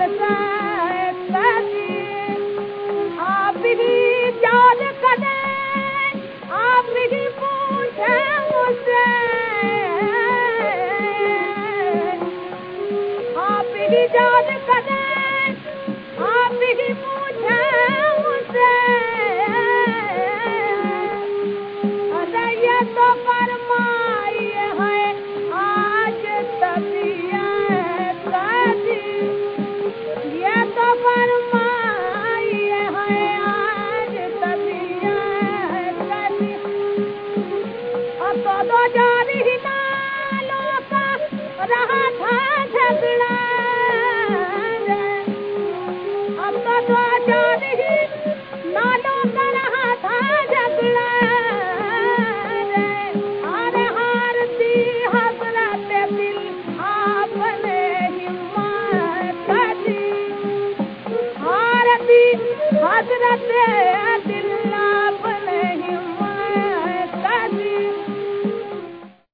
आप ही याद करें, आप ही पूछे मुझसे, आप ही याद करें, आप ही पूछे मुझसे। अरे ये तो फरमाइए है आज तबीयत कैसी, ये तो फरमाइए है आज तबीयत कैसी। अब तो दो जारी नालों का रहा था झगड़ा, अब तो दो जारी नालों का रहा था झगड़ा। अरे हारती हजरत दिल आपने हिम्मत दी, हारती हजरत